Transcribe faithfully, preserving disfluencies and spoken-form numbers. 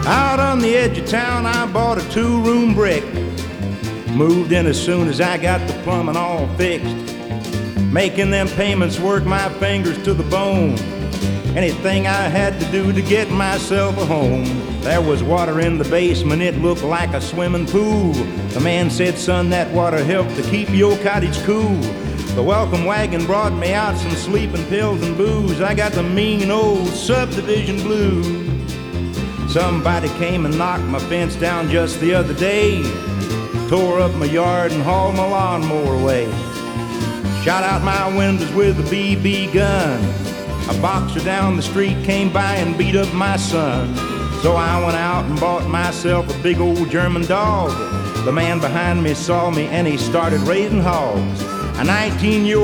Out on the edge of town, I bought a two-room brick. Moved in as soon as I got the plumbing all fixed. Making them payments work my fingers to the bone. Anything I had to do to get myself a home. There was water in the basement, it looked like a swimming pool. The man said, son, that water helped to keep your cottage cool. The welcome wagon brought me out some sleeping pills and booze. I got the mean old subdivision blues. Somebody came and knocked my fence down just the other day. Tore up my yard and hauled my lawnmower away. Shot out my windows with a B B gun. A boxer down the street came by and beat up my son. So I went out and bought myself a big old German dog. The man behind me saw me and he started raising hogs. A nineteen-year-old